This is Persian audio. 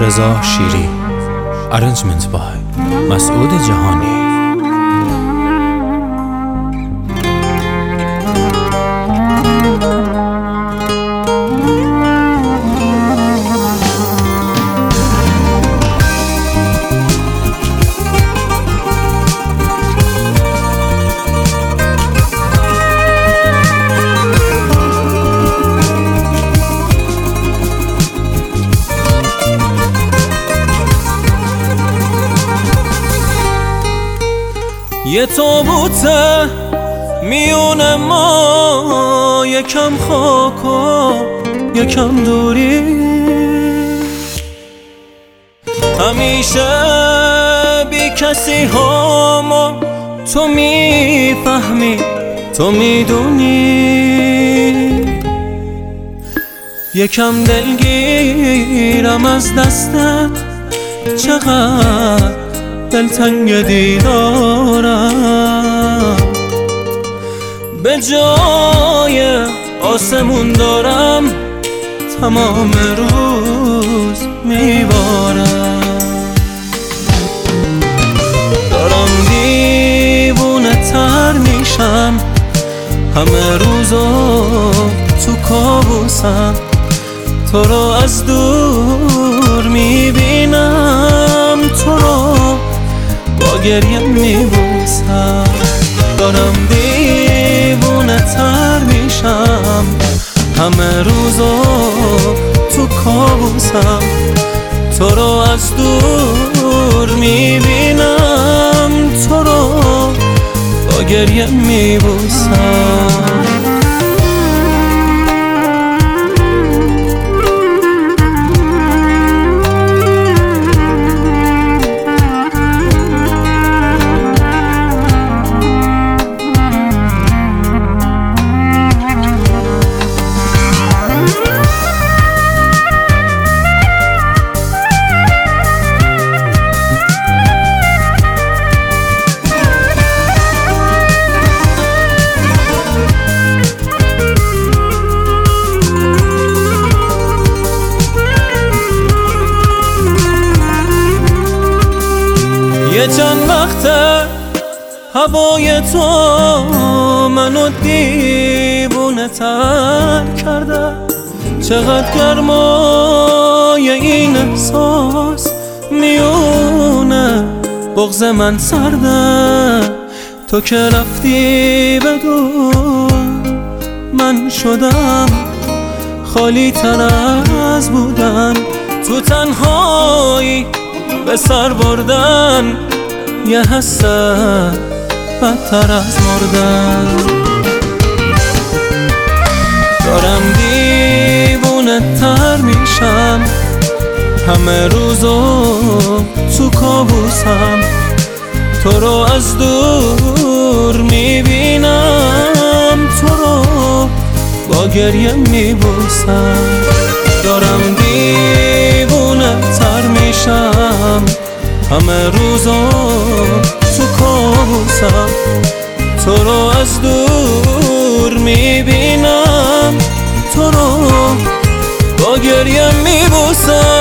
رضا شیری. Arrangement by مسعود جهانی. یه تابوته میون ما، یکم خاک و یکم دوری. همیشه بی کسی ها ما، تو میفهمی تو میدونی. یکم دلگیرم از دستت، چقدر دلتنگ دیدارم. به جای آسمون دارم تمام روز میبارم. دارم دیوونه تر میشم، همه روزو تو کابوسم. تو رو از دور میبینم، تو رو با گریه میبوسم. دارم دیوونه تر میشم، همه روزو تو کابوسم. تو رو از دور میبینم، تو رو با گریه میبوسم. یه چند وقته هوای تو منو دیوونه تر کرده. چقدر گرمای این احساس میونه بغض من سرده. تو که رفتی بدون من شدم خالی تر از بودن. تو تنهایی به سر بردن، یه حس بدتر از مردن. دارم دیوونه تر میشم، همه روزو تو کابوسم. تو رو از دور میبینم، تو رو با گریه میبوسم. دارم دیوونه تر میشم، همه روزو تو کابوسم. تو رو از دور میبینم، تو رو با گریه میبوسم.